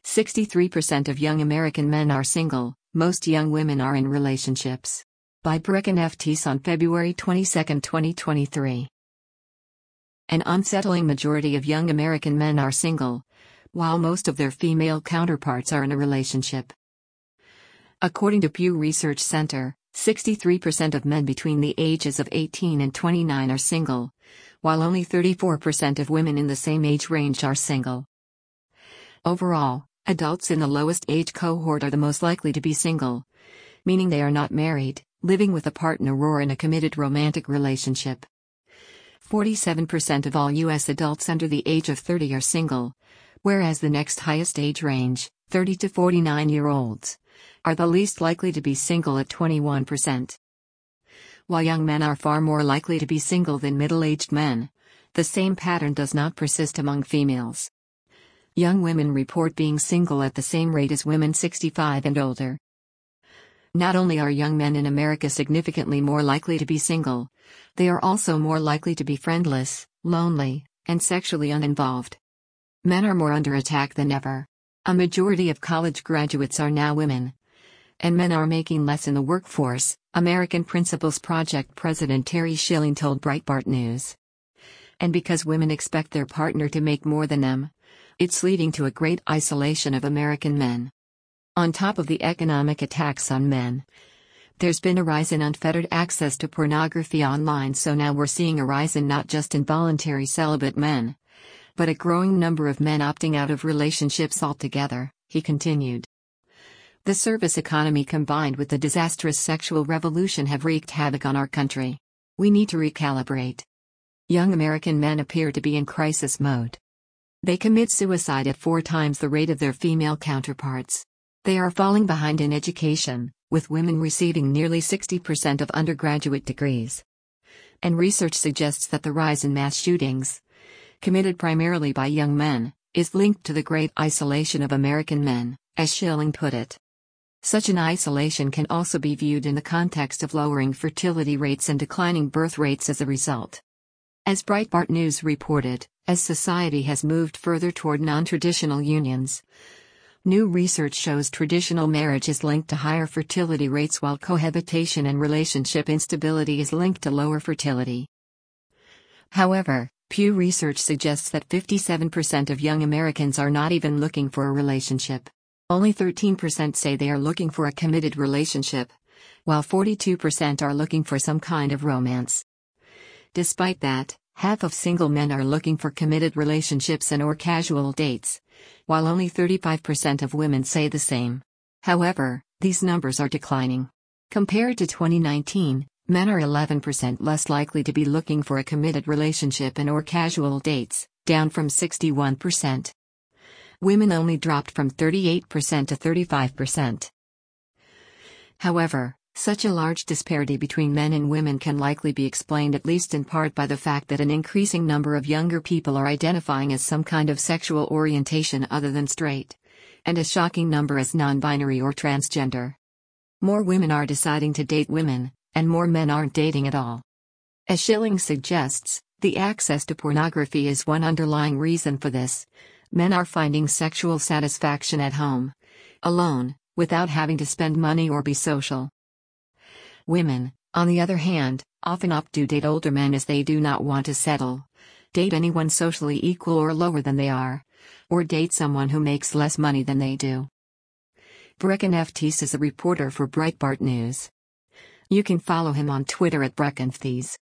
63% of young American men are single, most young women are in relationships. By Brecken F. Teese on February 22, 2023. An unsettling majority of young American men are single, while most of their female counterparts are in a relationship. According to Pew Research Center, 63% of men between the ages of 18 and 29 are single, while only 34% of women in the same age range are single. Overall, adults in the lowest age cohort are the most likely to be single, meaning they are not married, living with a partner or in a committed romantic relationship. 47% of all U.S. adults under the age of 30 are single, whereas the next highest age range, 30 to 49-year-olds, are the least likely to be single at 21%. While young men are far more likely to be single than middle-aged men, the same pattern does not persist among females. Young women report being single at the same rate as women 65 and older. Not only are young men in America significantly more likely to be single, they are also more likely to be friendless, lonely, and sexually uninvolved. Men are more under attack than ever. A majority of college graduates are now women. And men are making less in the workforce, American Principles Project President Terry Schilling told Breitbart News. And because women expect their partner to make more than them, it's leading to a great isolation of American men. On top of the economic attacks on men, there's been a rise in unfettered access to pornography online, so now we're seeing a rise in not just involuntary celibate men, but a growing number of men opting out of relationships altogether, he continued. The service economy combined with the disastrous sexual revolution have wreaked havoc on our country. We need to recalibrate. Young American men appear to be in crisis mode. They commit suicide at 4 times the rate of their female counterparts. They are falling behind in education, with women receiving nearly 60% of undergraduate degrees. And research suggests that the rise in mass shootings, committed primarily by young men, is linked to the great isolation of American men, as Schilling put it. Such an isolation can also be viewed in the context of lowering fertility rates and declining birth rates as a result. As Breitbart News reported, as society has moved further toward non-traditional unions, new research shows traditional marriage is linked to higher fertility rates while cohabitation and relationship instability is linked to lower fertility. However, Pew Research suggests that 57% of young Americans are not even looking for a relationship. Only 13% say they are looking for a committed relationship, while 42% are looking for some kind of romance. Despite that, half of single men are looking for committed relationships and/or casual dates, while only 35% of women say the same. However, these numbers are declining. Compared to 2019, men are 11% less likely to be looking for a committed relationship and/or casual dates, down from 61%. Women only dropped from 38% to 35%. However, such a large disparity between men and women can likely be explained at least in part by the fact that an increasing number of younger people are identifying as some kind of sexual orientation other than straight, and a shocking number as non-binary or transgender. More women are deciding to date women, and more men aren't dating at all. As Schilling suggests, the access to pornography is one underlying reason for this. Men are finding sexual satisfaction at home, alone, without having to spend money or be social. Women, on the other hand, often opt to date older men as they do not want to settle, date anyone socially equal or lower than they are, or date someone who makes less money than they do. Brecken F. Teese is a reporter for Breitbart News. You can follow him on Twitter at Brecken F. Teese.